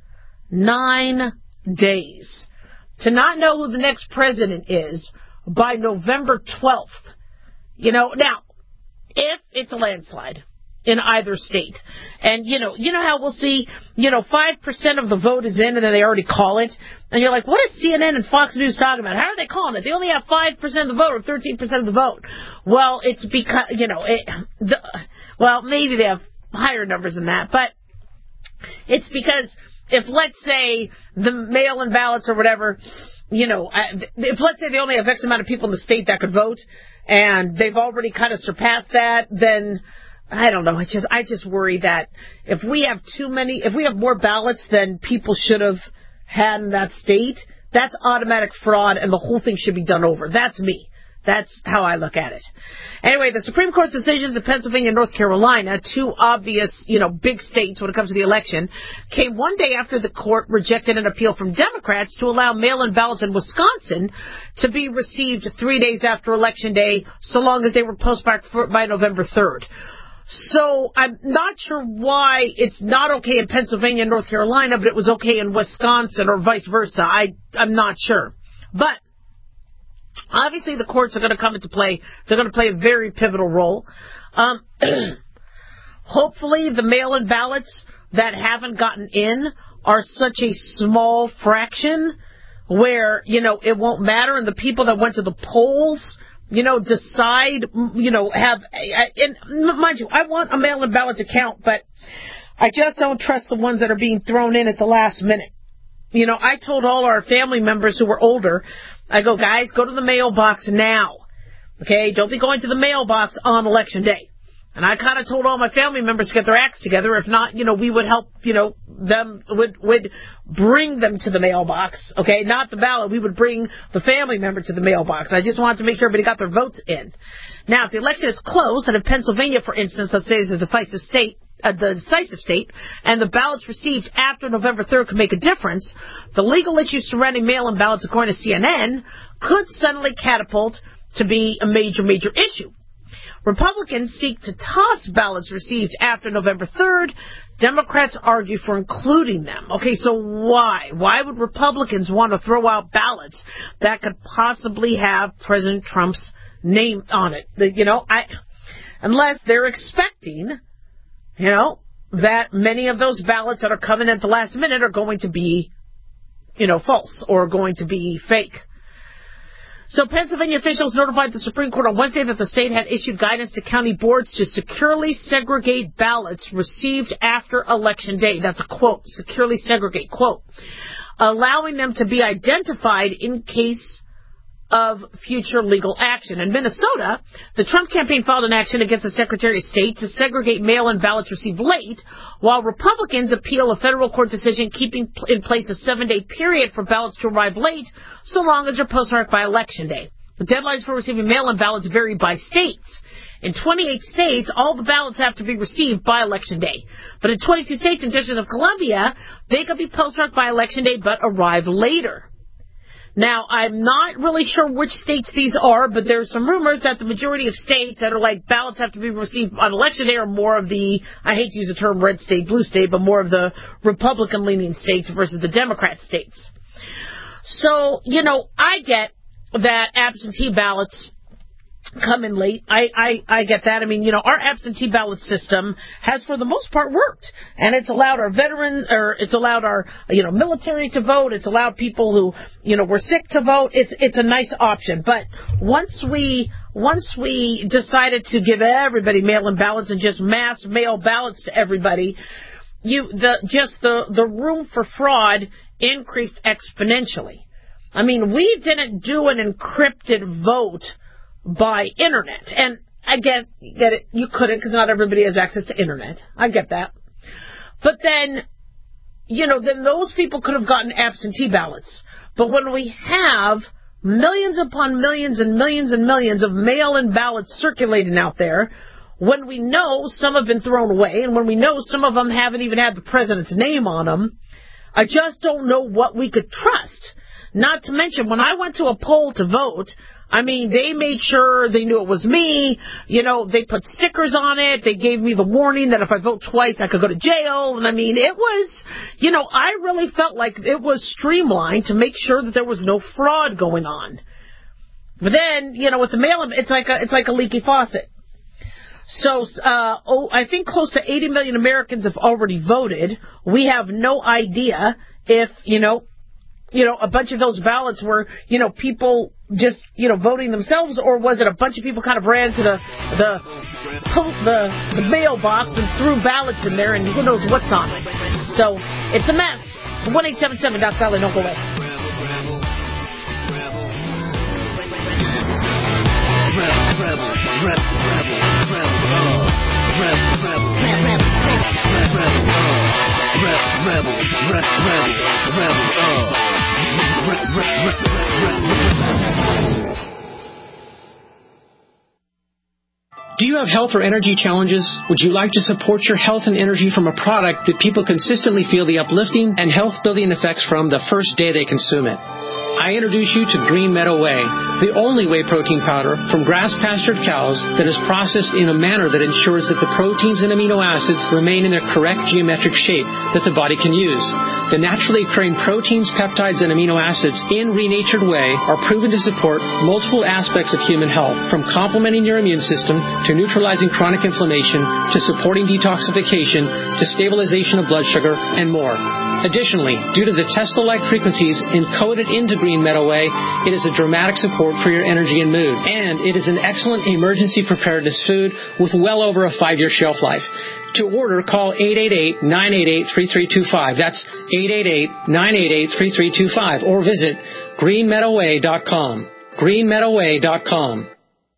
Nine days. To not know who the next president is by November twelfth. You know, now, if it's a landslide in either state, and, you know, you know how we'll see, you know, five percent of the vote is in, and then they already call it, and you're like, what is C N N and Fox News talking about? How are they calling it? They only have five percent of the vote or thirteen percent of the vote. Well, it's because, you know, it, the, well, maybe they have higher numbers than that, but it's because if, let's say, the mail-in ballots or whatever, you know, if, let's say they only have X amount of people in the state that could vote, and they've already kind of surpassed that, then I don't know. I just, I just worry that if we have too many, if we have more ballots than people should have had in that state, that's automatic fraud, and the whole thing should be done over. That's me. That's how I look at it. Anyway, the Supreme Court's decisions in Pennsylvania and North Carolina, two obvious, you know, big states when it comes to the election, came one day after the court rejected an appeal from Democrats to allow mail-in ballots in Wisconsin to be received three days after Election Day, so long as they were postmarked for, by November third. So I'm not sure why it's not okay in Pennsylvania and North Carolina, but it was okay in Wisconsin or vice versa. I, I'm not sure. But obviously the courts are going to come into play. They're going to play a very pivotal role. Um, hopefully the mail-in ballots that haven't gotten in are such a small fraction where, you know, it won't matter, and the people that went to the polls, you know, decide, you know, have, and mind you, I want a mail-in ballot to count, but I just don't trust the ones that are being thrown in at the last minute. You know, I told all our family members who were older, I go, guys, go to the mailbox now. Okay, don't be going to the mailbox on election day. And I kind of told all my family members to get their acts together. If not, you know, we would help, you know, them, would would bring them to the mailbox. Okay, not the ballot. We would bring the family member to the mailbox. I just wanted to make sure everybody got their votes in. Now, if the election is close, and if Pennsylvania, for instance, let's say is a decisive state, uh, the decisive state, and the ballots received after November third could make a difference, the legal issues surrounding mail-in ballots, according to C N N, could suddenly catapult to be a major, major issue. Republicans seek to toss ballots received after November third. Democrats argue for including them. Okay, so why? Why would Republicans want to throw out ballots that could possibly have President Trump's name on it? You know, I, unless they're expecting, you know, that many of those ballots that are coming at the last minute are going to be, you know, false or going to be fake. So Pennsylvania officials notified the Supreme Court on Wednesday that the state had issued guidance to county boards to securely segregate ballots received after Election Day. That's a quote, securely segregate, quote, allowing them to be identified in case of future legal action. In Minnesota, the Trump campaign filed an action against the Secretary of State to segregate mail-in ballots received late, while Republicans appeal a federal court decision keeping in place a seven-day period for ballots to arrive late, so long as they're postmarked by Election Day. The deadlines for receiving mail-in ballots vary by states. In twenty-eight states, all the ballots have to be received by Election Day. But in twenty-two states and District of Columbia, they could be postmarked by Election Day but arrive later. Now, I'm not really sure which states these are, but there's some rumors that the majority of states that are like ballots have to be received on Election Day are more of the, I hate to use the term red state, blue state, but more of the Republican-leaning states versus the Democrat states. So, you know, I get that absentee ballots come in late. I, I, I get that. I mean, you know, our absentee ballot system has, for the most part, worked. And it's allowed our veterans, or it's allowed our, you know, military to vote. It's allowed people who, you know, were sick to vote. It's, it's a nice option. But once we, once we decided to give everybody mail-in ballots and just mass mail ballots to everybody, you, the, just the, the room for fraud increased exponentially. I mean, we didn't do an encrypted vote by internet. And I get, get it, you couldn't because not everybody has access to internet. I get that. But then, you know, then those people could have gotten absentee ballots. But when we have millions upon millions and millions and millions of mail-in ballots circulating out there, when we know some have been thrown away, and when we know some of them haven't even had the president's name on them, I just don't know what we could trust. Not to mention, when I went to a poll to vote, I mean, they made sure they knew it was me. You know, they put stickers on it. They gave me the warning that if I vote twice, I could go to jail. And I mean, it was, you know, I really felt like it was streamlined to make sure that there was no fraud going on. But then, you know, with the mail-in, it's like a, it's like a leaky faucet. So, uh, oh, I think close to eighty million Americans have already voted. We have no idea if, you know, you know, a bunch of those ballots were, you know, people just, you know, voting themselves, or was it a bunch of people kind of ran to the the the, the mailbox and threw ballots in there, and who knows what's on it. So it's a mess. one eight seven seven Doc Dolly, don't go away. Do you have health or energy challenges? Would you like to support your health and energy from a product that people consistently feel the uplifting and health-building effects from the first day they consume it? I introduce you to Green Meadow Whey, the only whey protein powder from grass-pastured cows that is processed in a manner that ensures that the proteins and amino acids remain in their correct geometric shape that the body can use. The naturally occurring proteins, peptides, and amino acids in renatured whey are proven to support multiple aspects of human health, from complementing your immune system to neutralizing chronic inflammation, to supporting detoxification, to stabilization of blood sugar, and more. Additionally, due to the Tesla-like frequencies encoded into Green Meadow Whey, it is a dramatic support for your energy and mood. And it is an excellent emergency preparedness food with well over a five-year shelf life. To order, call eight eight eight, nine eight eight, three three two five. That's eight eight eight, nine eight eight, three three two five. Or visit green meadow whey dot com. green meadow whey dot com.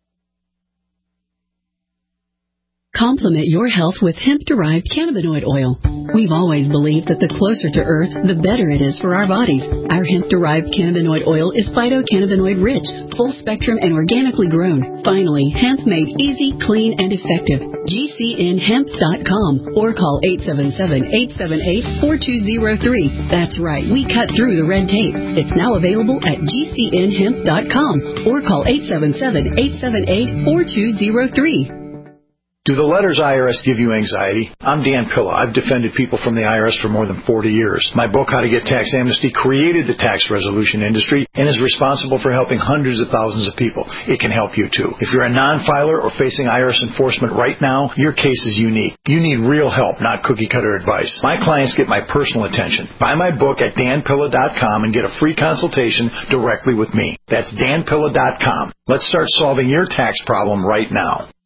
Complement your health with hemp-derived cannabinoid oil. We've always believed that the closer to Earth, the better it is for our bodies. Our hemp-derived cannabinoid oil is phytocannabinoid-rich, full-spectrum, and organically grown. Finally, hemp made easy, clean, and effective. G C N hemp dot com or call eight seven seven, eight seven eight, four two zero three. That's right, we cut through the red tape. It's now available at G C N hemp dot com or call eight seven seven, eight seven eight, four two zero three. Do the letters I R S give you anxiety? I'm Dan Pilla. I've defended people from the I R S for more than forty years. My book, How to Get Tax Amnesty, created the tax resolution industry and is responsible for helping hundreds of thousands of people. It can help you, too. If you're a non-filer or facing I R S enforcement right now, your case is unique. You need real help, not cookie-cutter advice. My clients get my personal attention. Buy my book at dan pilla dot com and get a free consultation directly with me. That's dan pilla dot com. Let's start solving your tax problem right now.